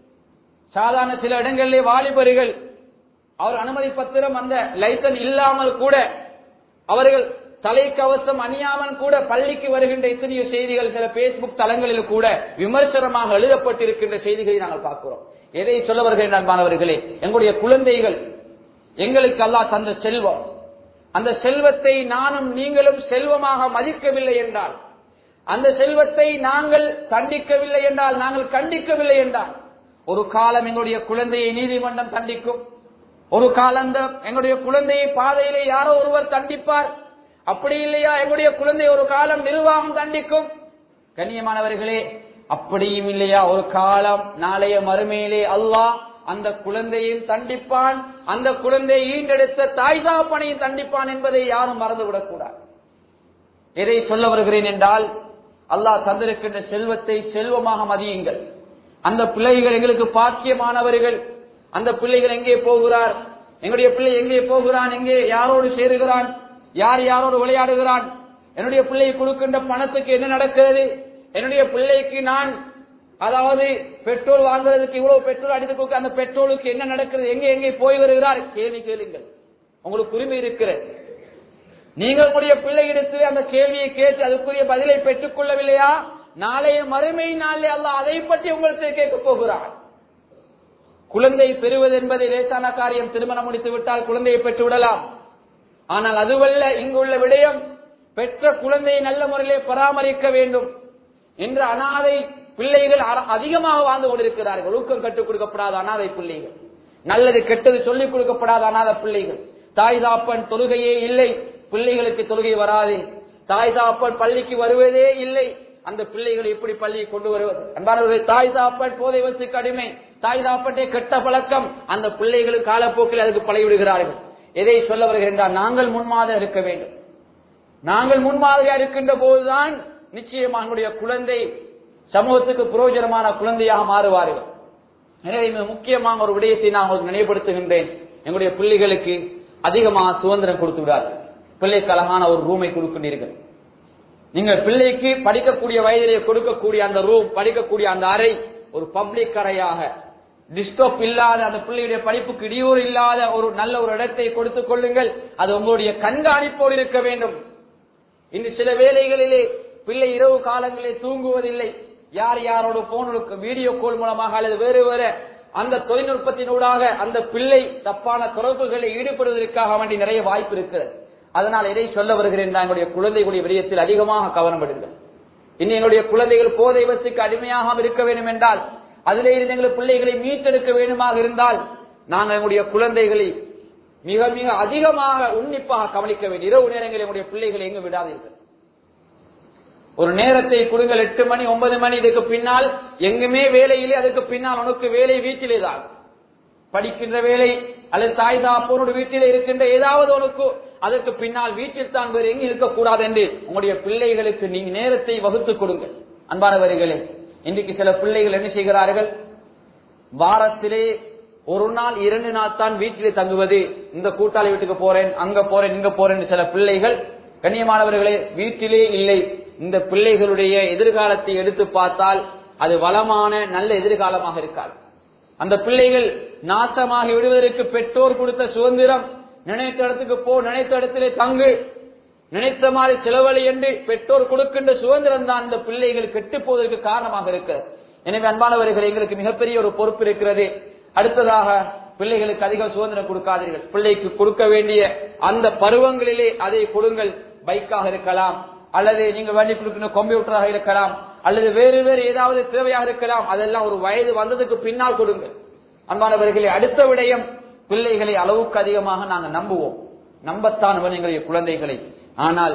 சாதாரண சில இடங்களிலே வாலிபர்கள் அவர் அனுமதி பத்திரம், அந்த லைசன்ஸ் இல்லாமல் கூட அவர்கள் தலைக்கவசம் அணியாமல் கூட பள்ளிக்கு வருகின்ற இத்தனையோ செய்திகள் சில பேஸ்புக் தளங்களில் கூட விமர்சனமாக எழுதப்பட்டிருக்கின்ற செய்திகளை நாங்கள் பார்க்கிறோம். எதை சொல்ல வருகிறேன் அன்பானவர்களே? எங்களுடைய குழந்தைகள் எங்களுக்கு அல்லாஹ் தந்த செல்வம், அந்த செல்வத்தை நானும் நீங்களும் செல்வமாக மதிக்கவில்லை என்றால், அந்த செல்வத்தை நாங்கள் தண்டிக்கவில்லை என்றால், நாங்கள் கண்டிக்கவில்லை என்றால், ஒரு காலம் எங்களுடைய குழந்தையை நீதிமன்றம் தண்டிக்கும், ஒரு காலம் எங்களுடைய குழந்தையை பாதையிலே யாரோ ஒருவர் தண்டிப்பார். அப்படி இல்லையா, எங்களுடைய குழந்தை ஒரு காலம் நிர்வாகம் தண்டிக்கும். கண்ணியமானவர்களே, அப்படியும் இல்லையா, ஒரு காலம் நாளைய மறுமையிலே அல்லாஹ் அந்த குழந்தையும் தண்டிப்பான், அந்த குழந்தையை ஈண்டெடுத்த தாய் தகப்பனையும் தண்டிப்பான் என்பதை யாரும் மறந்துவிடக்கூடாது. எதை சொல்ல வருகிறேன் என்றால், அல்லாஹ் தந்திருக்கின்ற செல்வத்தை செல்வமாக மதியுங்கள். அந்த பிள்ளைகள் எங்களுக்கு பாக்கியமானவர்கள். அந்த பிள்ளைகள் எங்கே போகிறார், எங்களுடைய பிள்ளை எங்கே போகிறான், எங்கே யாரோடு சேருகிறான், யார் யாரோடு விளையாடுகிறான், என்னுடைய பிள்ளையை கொடுக்கின்ற பணத்துக்கு என்ன நடக்கிறது, என்னுடைய பிள்ளைக்கு நான், அதாவது பெட்ரோல் வாங்குறதுக்கு இவ்வளவு பெட்ரோல் அடித்து கொடுக்க, அந்த பெட்ரோலுக்கு என்ன நடக்கிறது, எங்கே எங்கே போய் வருகிறார், கேள்வி கேளுங்கள். உங்களுக்கு உரிமை இருக்கிறது. நீங்கள் உங்களுடைய பிள்ளை எடுத்து அந்த கேள்வியை கேட்டு அதுக்குரிய பதிலை பெற்றுக் கொள்ளவில்லையா, நாளைய மறுமை நாளே அல்லாஹ் அதை பற்றி உங்களுக்கு கேட்க போகிறார். குழந்தை பெறுவது என்பதை லேசான காரியம். திருமணம் முடித்து விட்டால் குழந்தையை பெற்று விடலாம். ஆனால் அதுவல்ல இங்குள்ள விடயம். பெற்ற குழந்தையை நல்ல முறையிலே பராமரிக்க வேண்டும் என்ற அனாதை பிள்ளைகள் அதிகமாக வாழ்ந்து கொண்டிருக்கிறார்கள். ஒழுக்கம் கற்றுக் கொடுக்கப்படாத அனாதை பிள்ளைகள், நல்லது கெட்டது சொல்லிக் கொடுக்கப்படாத அனாதை பிள்ளைகள். தாய் தாப்பன் தொழுகையே இல்லை, பிள்ளைகளுக்கு தொழுகை வராது. தாய் தாப்பன் பள்ளிக்கு வருவதே இல்லை, அந்த பிள்ளைகளை எப்படி பள்ளியை கொண்டு வருவது? அன்பானவர்களே, தாய் தாப்பன் போதை வசுக்கு அடிமை, தாய் தாப்பட்டே கெட்ட பழக்கம், அந்த பிள்ளைகளுக்கு காலப்போக்கில் அதுக்கு பழகிவிடுகிறார்கள். எதை சொல்ல வருகின்றால், நாங்கள் முன்மாதிரி இருக்க வேண்டும். நாங்கள் முன்மாதிரியா இருக்கின்ற போதுதான் நிச்சயமாக எங்களுடைய குழந்தை சமூகத்துக்கு பிரயோஜனமான குழந்தையாக மாறுவார்கள். எனவே மிக முக்கியமான ஒரு விடயத்தை நான் உங்களுக்கு நினைவுபடுத்துகின்றேன். எங்களுடைய பிள்ளைகளுக்கு அதிகமாக சுதந்திரம் கொடுத்து விடாது. பிள்ளைக்கு அழகான ஒரு ரூமை கொடுக்கின்றீர்கள். நீங்கள் பிள்ளைக்கு படிக்கக்கூடிய வயதிலே கொடுக்கக்கூடிய அந்த ரூம், படிக்கக்கூடிய அந்த அறை ஒரு பப்ளிக் அறையாக, டிஸ்டர்ப் இல்லாத, அந்த பிள்ளையுடைய படிப்புக்கு இடையூறு இல்லாத ஒரு நல்ல ஒரு இடத்தை கொடுத்துக் கொள்ளுங்கள். அது உங்களுடைய கண்காணிப்போடு இருக்க வேண்டும். இன்று சில வேளைகளிலே பிள்ளை இரவு காலங்களில் தூங்குவதில்லை. யார் யாரோட போனுக்கு வீடியோ கால் மூலமாக அல்லது வேறு வேறு அந்த தொழில்நுட்பத்தினூடாக அந்த பிள்ளை தப்பான தொடர்புகளில் ஈடுபடுவதற்காக வேண்டி நிறைய வாய்ப்பு இருக்கிறது. அதனால் எதை சொல்ல வருகிறேன், எங்களுடைய குழந்தைகளுடைய விடயத்தில் அதிகமாக கவனம் எடுங்கள். இன்னும் எங்களுடைய குழந்தைகள் போதை வசுக்கு அடிமையாக இருக்க வேண்டும் என்றால், அதிலே இருந்து எங்கள் பிள்ளைகளை மீட்டெடுக்க வேண்டுமாக இருந்தால், நாங்கள் எங்களுடைய குழந்தைகளை மிக மிக அதிகமாக உன்னிப்பாக கவனிக்க வேண்டும். இரவு நேரங்களில் எங்களுடைய பிள்ளைகளை எங்கு விடாதீர்கள். ஒரு நேரத்தை கொடுங்கள், 8 மணி 9 மணி, இதுக்கு பின்னால் எங்குமே வேலையிலே, அதுக்கு பின்னால் உனக்கு வேலை வீட்டிலே தான், படிக்கின்ற வேலை அல்லது தாய் தாப்போனோடு வீட்டிலே இருக்கின்ற ஏதாவது உனக்கு, அதற்கு பின்னால் வீட்டில் தான் வேறு எங்கு இருக்கக்கூடாது என்று உங்களுடைய பிள்ளைகளுக்கு நீங்க நேரத்தை வகுத்துக் கொடுங்கள். அன்பானவர்களே, இன்றைக்கு சில பிள்ளைகள் என்ன செய்கிறார்கள், வாரத்திலே ஒரு நாள் 2 நாள் தான் வீட்டிலே தங்குவது. இந்த கூட்டாளி வீட்டுக்கு போறேன், அங்க போறேன், இங்க போறேன். சில பிள்ளைகள் கண்ணியமானவர்களே வீட்டிலே இல்லை. இந்த பிள்ளைகளுடைய எதிர்காலத்தை எடுத்து பார்த்தால் அது வளமான நல்ல எதிர்காலமாக இருக்காது. அந்த பிள்ளைகள் நாசமாகி விடுவதற்கு பெற்றோர் கொடுத்த சுதந்திரம், நினைத்த இடத்துக்கு போ, நினைத்த இடத்திலே தங்கு, நினைத்த மாதிரி செலவழி என்று பெற்றோர் கொடுக்கின்ற சுதந்திரம் தான் இந்த பிள்ளைகள் கெட்டு போவதற்கு காரணமாக இருக்கிறது. எனவே அன்பானவர்கள், எங்களுக்கு மிகப்பெரிய ஒரு பொறுப்பு இருக்கிறது. அடுத்ததாக பிள்ளைகளுக்கு அதிக சுதந்திரம் கொடுக்காதீர்கள். பிள்ளைக்கு கொடுக்க வேண்டிய அந்த பருவங்களிலே அதை கொடுங்கள். பைக்காக இருக்கலாம், அல்லது நீங்க வேண்டி கொடுக்கிற கம்ப்யூட்டராக இருக்கலாம், அல்லது வேறு வேறு ஏதாவது தேவையாக இருக்கலாம். அதெல்லாம் ஒரு வயது வந்ததுக்கு பின்னால் கொடுங்கள். அன்பானவர்களே, அடுத்த விடயம், பிள்ளைகளை அளவுக்கு அதிகமாக நாங்கள் நம்புவோம். நம்பத்தான் எங்களுடைய குழந்தைகளை. ஆனால்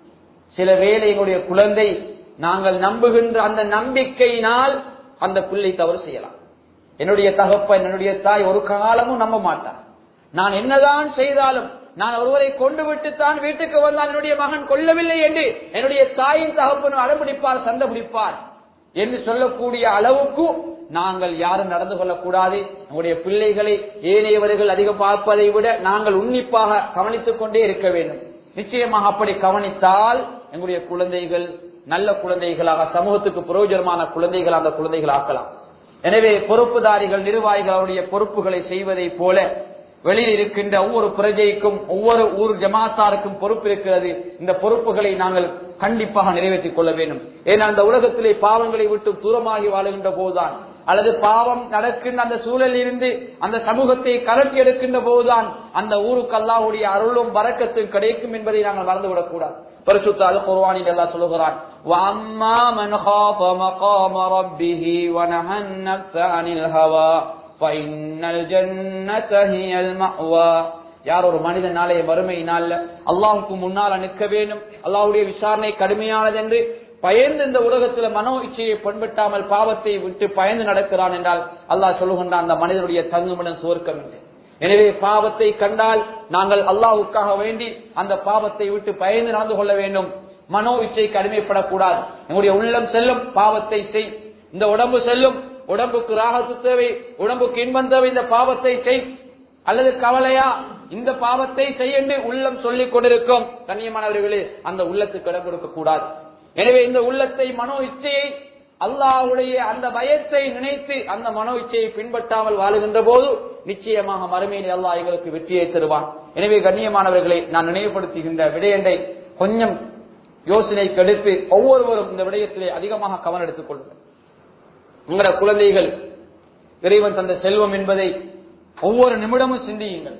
சில வேளை எங்களுடைய குழந்தை நாங்கள் நம்புகின்ற அந்த நம்பிக்கையினால் அந்த பிள்ளை தவறு செய்யலாம். என்னுடைய தகப்பன், என்னுடைய தாய் ஒரு காலமும் நம்ப மாட்டார். நான் என்னதான் செய்தாலும், நான் ஒருவரை கொண்டு விட்டுத்தான் வீட்டுக்கு வந்தால் என்னுடைய மகன் கொல்லவில்லை என்று என்னுடைய தாயின் தகப்பனும் அடம்பிடிப்பார், சண்டை பிடிப்பார் என்று சொல்லக்கூடிய அளவுக்கு நாங்கள் யாரும் நடந்து கொள்ளக்கூடாது. நம்முடைய பிள்ளைகளை ஏனையவர்கள் அதிகம் பார்ப்பதை விட நாங்கள் உன்னிப்பாக கவனித்துக் கொண்டே இருக்க வேண்டும். நிச்சயமாக அப்படி கவனித்தால் எங்களுடைய குழந்தைகள் நல்ல குழந்தைகளாக, சமூகத்துக்கு பிரயோஜனமான குழந்தைகள் அந்த குழந்தைகள் ஆக்கலாம். எனவே பொறுப்புதாரிகள், நிர்வாகிகள் அவருடைய பொறுப்புகளை செய்வதை போல வெளியில் இருக்கின்ற ஒவ்வொரு பிரஜைக்கும், ஒவ்வொரு ஊர் ஜமாத்தாருக்கும் பொறுப்பு இருக்கிறது. இந்த பொறுப்புகளை நாங்கள் கண்டிப்பாக நிறைவேற்றிக் கொள்ள வேண்டும். ஏன்னா அந்த உலகத்திலே பாவங்களை விட்டு தூரமாகி வாழுகின்ற போதுதான், அல்லது பாவம் நடக்கின்ற அந்த சூழலில் இருந்து அந்த சமூகத்தை கலட்டி எடுக்கின்ற போதுதான் அந்த ஊருக்கு அல்லாஹ்வுடைய அருளும் பரக்கத்தும் கிடைக்கும் என்பதை நாங்கள் மறந்துவிடக் கூடாது. பரிசுத்த அல் குர்ஆனில் அல்லாஹ் சொல்கிறான், வஅம்மா மன் காஃப மகாம ரப்பிஹி வனஹன் நஃப்ஸ அனில் ஹவா ஃபஇன்னல் ஜன்னத ஹியல் மஅவா. யார் ஒரு மனிதன் நாளைய மறுமை நாள்ல அல்லாஹ்வுக்கு முன்னால் நிற்க வேண்டும், அல்லாஹ்வுடைய விசாரணை கடுமையானது என்று பயந்து இந்த உலகத்துல மனோ இச்சையை பண்பட்டாமல் பாவத்தை விட்டு பயந்து நடக்கிறான் என்றால் அல்லாஹ் சொல்லுகின்றான், அந்த மனிதனுடைய தங்குமிடம் சுவர்க்கம் என்று. எனவே பாவத்தை கண்டால் நாங்கள் அல்லாஹ்வுக்காக வேண்டி அந்த பாவத்தை விட்டு பயந்து நடந்து கொள்ள வேண்டும். மனோ இச்சைக்கு அடிமைப்படக்கூடாது. நம்முடைய உள்ளம் செல்லும், பாவத்தை செய். இந்த உடம்பு செல்லும், உடம்புக்கு ராகத்து தேவை, உடம்புக்கு இன்பம் தேவை, இந்த பாவத்தை செய். அல்லது கவலையா, இந்த பாவத்தை செய் என்று உள்ளம் சொல்லிக் கொண்டிருக்கும். கண்ணியமானவர்களே, அந்த உள்ளத்துக்கு இடம் கொடுக்க கூடாது. எனவே இந்த உள்ளத்தை, மனோ இச்சையை, அல்லாஹ்வுடைய அந்த பயத்தை நினைத்து அந்த மனோ இச்சையை பின்பற்றாமல் வாழுகின்ற போது நிச்சயமாக மறுமையில் அல்லாஹ் எங்களுக்கு வெற்றியை தருவான். எனவே கண்ணியமானவர்களை, நான் நினைவுபடுத்துகின்ற விடயத்தை கொஞ்சம் யோசனைக்கு எடுத்து ஒவ்வொருவரும் இந்த விடயத்திலே அதிகமாக கவனம் எடுத்துக் கொள்ளுங்கள். உங்களோட குழந்தைகள் இறைவன் தந்த செல்வம் என்பதை ஒவ்வொரு நிமிடமும் சிந்தியுங்கள்.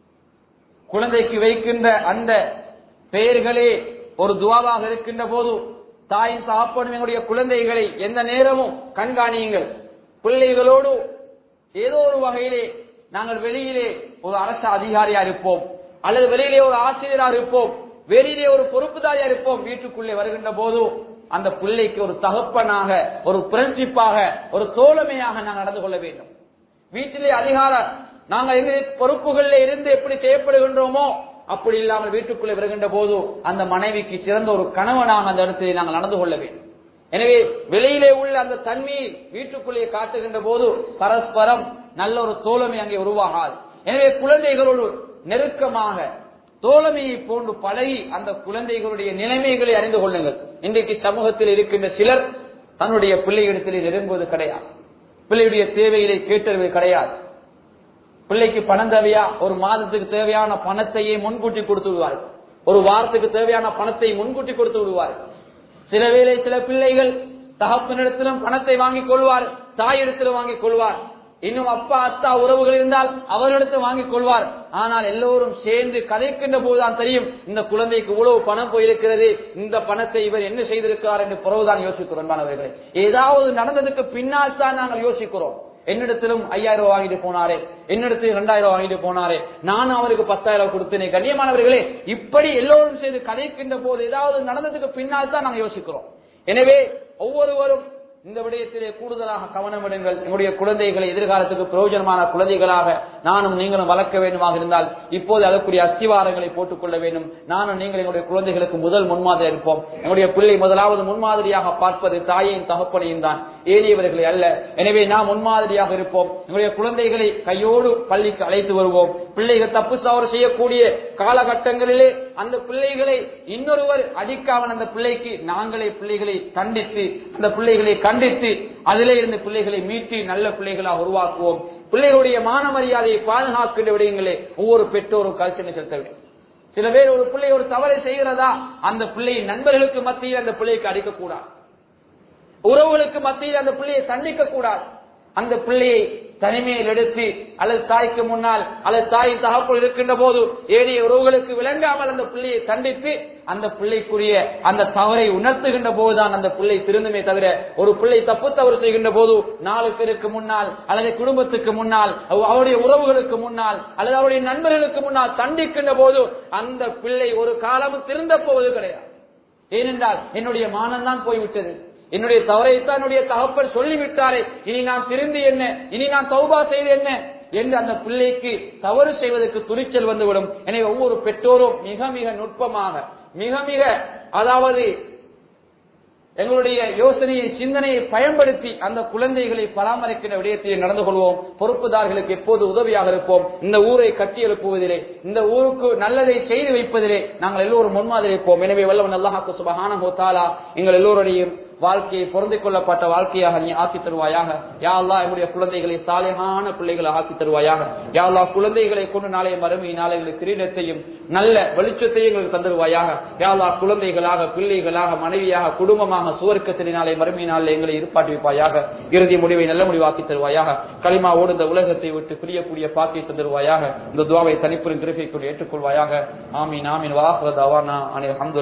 குழந்தைக்கு வைக்கின்ற அந்த பெயர்களே ஒரு துவாவாக இருக்கின்ற போது தாயின் தகப்பனும் எங்களுடைய குழந்தைகளை எந்த நேரமும் கண்காணியுங்கள். பிள்ளைகளோடு ஏதோ ஒரு வகையிலே நாங்கள் வெளியிலே ஒரு அரசு அதிகாரியா இருப்போம், அல்லது வெளியிலே ஒரு ஆசிரியராக இருப்போம், வெளியிலே ஒரு பொறுப்புதாரியா இருப்போம். வீட்டுக்குள்ளே வருகின்ற போது அந்த பிள்ளைக்கு ஒரு தகப்பனாக, ஒரு பிரின்சிப்பாக, ஒரு தோழமையாக நாங்கள் நடந்து கொள்ள வேண்டும். வீட்டிலே அதிகாரம் நாங்கள் எங்களுடைய பொறுப்புகளில் இருந்து எப்படி செய்யப்படுகின்றோமோ அப்படி இல்லாமல் வீட்டுக்குள்ளே வருகின்ற போது அந்த மனைவிக்கு சிறந்த ஒரு கணவனாக அந்த இடத்திலே நாங்கள் நடந்து கொள்ள வேண்டும். எனவே வெளியிலே உள்ள அந்த தன்மையை வீட்டுக்குள்ளே காட்டுகின்ற போது பரஸ்பரம் நல்ல ஒரு தோழமை அங்கே உருவாகாது. எனவே குழந்தைகளோடு நெருக்கமாக தோழமையை போன்று பழகி அந்த குழந்தைகளுடைய நிலைமைகளை அறிந்து கொள்ளுங்கள். இன்றைக்கு சமூகத்தில் இருக்கின்ற சிலர் தன்னுடைய பிள்ளையிடத்திலே நெருங்குவது கிடையாது, பிள்ளையுடைய தேவைகளை கேட்டறிவது கிடையாது. பிள்ளைக்கு பணம் தேவையா, ஒரு மாதத்துக்கு தேவையான பணத்தையே முன்கூட்டி கொடுத்து விடுவார், ஒரு வாரத்துக்கு தேவையான பணத்தை முன்கூட்டி கொடுத்து விடுவார். சில வேளை சில பிள்ளைகள் தகப்பனிடத்திலும் பணத்தை வாங்கிக் கொள்வார், தாயிடத்திலும் வாங்கிக் கொள்வார், இன்னும் அப்பா அத்தா உறவுகள் இருந்தால் அவரிடத்தில் வாங்கிக் கொள்வார். ஆனால் எல்லோரும் சேர்ந்து கதைக்கின்ற போதுதான் தெரியும் இந்த குழந்தைக்கு இவ்வளவு பணம் போயிருக்கிறது, இந்த பணத்தை இவர் என்ன செய்திருக்கிறார் என்று பிறகுதான் யோசிக்கிறோம். மாணவர்களே, ஏதாவது நடந்ததுக்கு பின்னால் தான் நாங்கள் யோசிக்கிறோம். என்னிடத்திலும் 5000 ரூபாய் வாங்கிட்டு போனாரே, என்னிடத்தில் 2000 வாங்கிட்டு போனாரே, நானும் அவருக்கு 10,000 கொடுத்தேனே. கண்ணியமானவர்களே, இப்படி எல்லோரும் செய்து கதைக்கின்ற போது ஏதாவது நடந்ததுக்கு பின்னால் தான் நாங்கள் யோசிக்கிறோம். எனவே ஒவ்வொருவரும் இந்த விடயத்திலே கூடுதலாக கவனம் விடுங்கள். எங்களுடைய குழந்தைகளை எதிர்காலத்துக்கு பிரயோஜனமான குழந்தைகளாக நானும் நீங்களும் வளர்க்க வேண்டுமாக இருந்தால் இப்போது அதற்குரிய அஸ்திவாரங்களை போட்டுக் கொள்ள வேண்டும். நானும் நீங்கள் எங்களுடைய குழந்தைகளுக்கு முதல் முன்மாதிரி இருப்போம். எங்களுடைய பிள்ளை முதலாவது முன்மாதிரியாக பார்ப்பது தாயையும் தகப்பனையும் தான். ஏறியவர்களை அல்ல. எனவே நாம் முன்மாதிரியாக இருப்போம். எங்களுடைய குழந்தைகளை கையோடு பள்ளிக்கு அழைத்து வருவோம். பிள்ளைகள் தப்பு தவறு செய்யக்கூடிய காலகட்டங்களிலே அந்த பிள்ளைகளை இன்னொருவர் அடிக்காமல் அந்த பிள்ளைக்கு நாங்களே பிள்ளைகளை கண்டித்து அந்த பிள்ளைகளை கண்டித்து அதிலே இருந்து பிள்ளைகளை மீட்டு நல்ல பிள்ளைகளாக உருவாக்குவோம். பிள்ளைகளுடைய மான மரியாதையை பாதுகாக்கின்ற விடயங்களே ஒவ்வொரு பெற்றோரும் கல்சனை செலுத்த வேண்டும். சில பேர் ஒரு பிள்ளை ஒரு தவறை செய்கிறதா அந்த பிள்ளையை நண்பர்களுக்கு மத்தியில் அந்த பிள்ளைக்கு அடிக்கக்கூடாது, உறவுகளுக்கு மத்தியில் அந்த பிள்ளையை தண்டிக்க கூடாது. அந்த பிள்ளையை தனிமையில் எடுத்து அல்லது தாய்க்கு முன்னால் அல்லது தாய் தகப்பல் இருக்கின்ற போது ஏனைய உறவுகளுக்கு விளங்காமல் அந்த பிள்ளையை தண்டித்து அந்த பிள்ளைக்குரிய அந்த தவறை உணர்த்துகின்ற போதுதான் அந்த பிள்ளை திருந்துமே தவிர ஒரு பிள்ளை தப்பு தவறு செய்கின்ற போது 4 பேருக்கு முன்னால் அல்லது குடும்பத்துக்கு முன்னால் அவருடைய உறவுகளுக்கு முன்னால் அல்லது அவருடைய நண்பர்களுக்கு முன்னால் தண்டிக்கின்ற போது அந்த பிள்ளை ஒரு காலமும் திருந்த போவது கிடையாது. ஏனென்றால் என்னுடைய மானம்தான் போய்விட்டது, என்னுடைய தவறைத்தான் என்னுடைய தகப்பன் சொல்லிவிட்டாரே, இனி நான் திருந்தி என்ன, இனி நான் தௌபா செய்து என்ன என்று அந்த பிள்ளைக்கு தவறு செய்வதற்கு துணிச்சல் வந்துவிடும். எனவே ஒவ்வொரு பெற்றோரும் மிக மிக நுட்பமாக மிக மிக அதாவது எங்களுடைய யோசனையை சிந்தனையை பயன்படுத்தி அந்த குழந்தைகளை பராமரிக்கின்ற விடயத்தில் நடந்து கொள்வோம். பொறுப்புதார்களுக்கு எப்போது உதவியாக இருப்போம். இந்த ஊரை கட்டி எழுப்புவதிலே, இந்த ஊருக்கு நல்லதை செய்து வைப்பதிலே நாங்கள் எல்லோரும் முன்மாதிரி இருப்போம். எனவே வல்லவன் அல்லாஹ் சுப்ஹானஹு வ தஆலா எங்கள் எல்லோருடையும் வாழ்க்கையை பொருந்திக் கொள்ளப்பட்ட வாழ்க்கையாக நீ ஆக்கி தருவாயாக. யா அல்லாஹ் எங்களுடைய குழந்தைகளை சாலிஹான பிள்ளைகளை ஆக்கி தருவாயாக. யா அல்லாஹ் குழந்தைகளை கொண்டு நாளைய மறுமை நாளைகளுக்கு கிரீடத்தையும் நல்ல வெளிச்சத்தையும் எங்களுக்கு தந்துருவாயாக. யா அல்லாஹ் குழந்தைகளாக பிள்ளைகளாக மனைவியாக குடும்பமாக சுவர்க்கத்திலே நாளை மறுமை நாளில் எங்களை இருப்பாட்டி வைப்பாயாக. இறுதி முடிவை நல்ல முடிவாக்கி தருவாயாக. களிமாவோடு இந்த உலகத்தை விட்டு பிரியக்கூடிய பாக்கியை தந்துருவாயாக. இந்த துஆவை தனிப்பெரும் கிருபையோடு ஏற்றுக்கொள்வாயாக. ஆமீன் ஆமீன். வாஹிரு தஅவானா அனில் ஹம்துலில்லாஹ்.